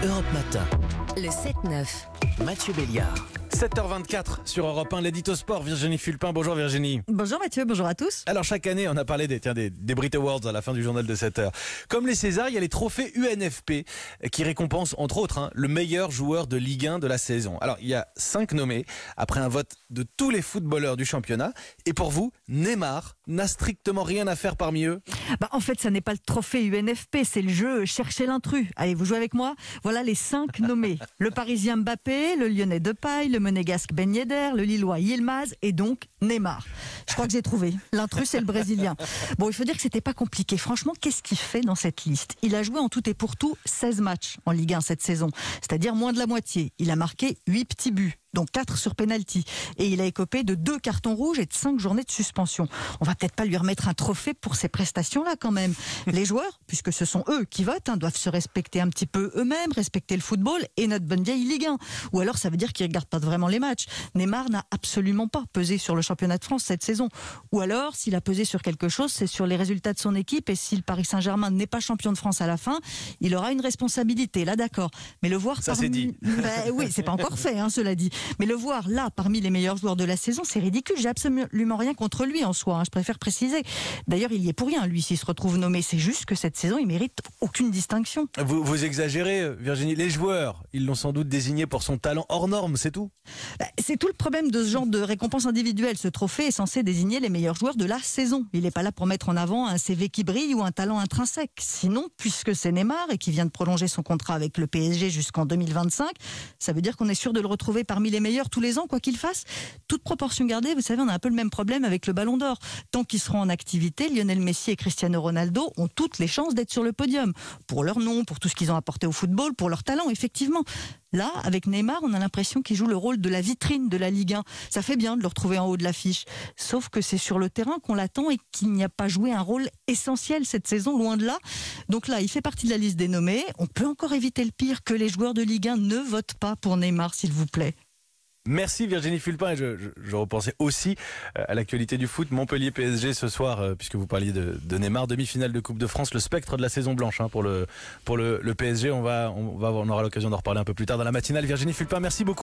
Europe Matin. Le 7-9. Mathieu Béliard. 7h24 sur Europe 1, l'édito sport, Virginie Fulpin. Bonjour Virginie. Bonjour Mathieu, bonjour à tous. Alors chaque année, on a parlé des Brit Awards à la fin du journal de 7h. Comme les Césars, il y a les trophées UNFP qui récompensent entre autres le meilleur joueur de Ligue 1 de la saison. Alors il y a 5 nommés après un vote de tous les footballeurs du championnat. Et pour vous, Neymar n'a strictement rien à faire parmi eux? En fait, ça n'est pas le trophée UNFP, c'est le jeu Chercher l'intrus. Allez, vous jouez avec moi? Voilà les 5 nommés. Le Parisien Mbappé, le Lyonnais Depay, le Monégasque Ben Yedder, le Lillois Yilmaz et donc Neymar. Je crois que j'ai trouvé. L'intrus, c'est le Brésilien. Bon, il faut dire que c'était pas compliqué. Franchement, qu'est-ce qu'il fait dans cette liste? Il a joué en tout et pour tout 16 matchs en Ligue 1 cette saison, c'est-à-dire moins de la moitié. Il a marqué 8 petits buts, dont 4 sur penalty. Et il a écopé de 2 cartons rouges et de 5 journées de suspension. On va peut-être pas lui remettre un trophée pour ces prestations-là quand même. Les joueurs, puisque ce sont eux qui votent, doivent se respecter un petit peu eux-mêmes, respecter le football et notre bonne vieille Ligue 1. Ou alors ça veut dire qu'ils regardent pas vraiment les matchs. Neymar n'a absolument pas pesé sur le championnat de France cette saison. Ou alors, s'il a pesé sur quelque chose, c'est sur les résultats de son équipe. Et si le Paris Saint-Germain n'est pas champion de France à la fin, il aura une responsabilité. Là, d'accord. Mais le voir ça c'est dit. Oui, c'est pas encore fait, cela dit. Mais le voir là, parmi les meilleurs joueurs de la saison, c'est ridicule. J'ai absolument rien contre lui en soi, je préfère préciser. D'ailleurs, il y est pour rien, lui, s'il se retrouve nommé. C'est juste que cette saison, il mérite aucune distinction. Vous exagérez, Virginie. Les joueurs, ils l'ont sans doute désigné pour son talent hors norme, c'est tout? C'est tout le problème de ce genre de récompense individuelle. Ce trophée est censé désigner les meilleurs joueurs de la saison. Il n'est pas là pour mettre en avant un CV qui brille ou un talent intrinsèque. Sinon, puisque c'est Neymar et qui vient de prolonger son contrat avec le PSG jusqu'en 2025, ça veut dire qu'on est sûr de le retrouver parmi les meilleurs tous les ans, quoi qu'il fasse. Toute proportion gardée, vous savez, on a un peu le même problème avec le Ballon d'Or. Tant qu'ils seront en activité, Lionel Messi et Cristiano Ronaldo ont toutes les chances d'être sur le podium. Pour leur nom, pour tout ce qu'ils ont apporté au football, pour leur talent, effectivement. Là, avec Neymar, on a l'impression qu'il joue le rôle de la vitrine de la Ligue 1. Ça fait bien de le retrouver en haut de l'affiche. Sauf que c'est sur le terrain qu'on l'attend et qu'il n'y a pas joué un rôle essentiel cette saison, loin de là. Donc là, il fait partie de la liste des nommés. On peut encore éviter le pire, que les joueurs de Ligue 1 ne votent pas pour Neymar, s'il vous plaît. Merci Virginie Fulpin. Et je repensais aussi à l'actualité du foot. Montpellier PSG ce soir, puisque vous parliez de Neymar, demi-finale de Coupe de France, le spectre de la saison blanche pour le PSG. On aura l'occasion d'en reparler un peu plus tard dans la matinale. Virginie Fulpin, merci beaucoup.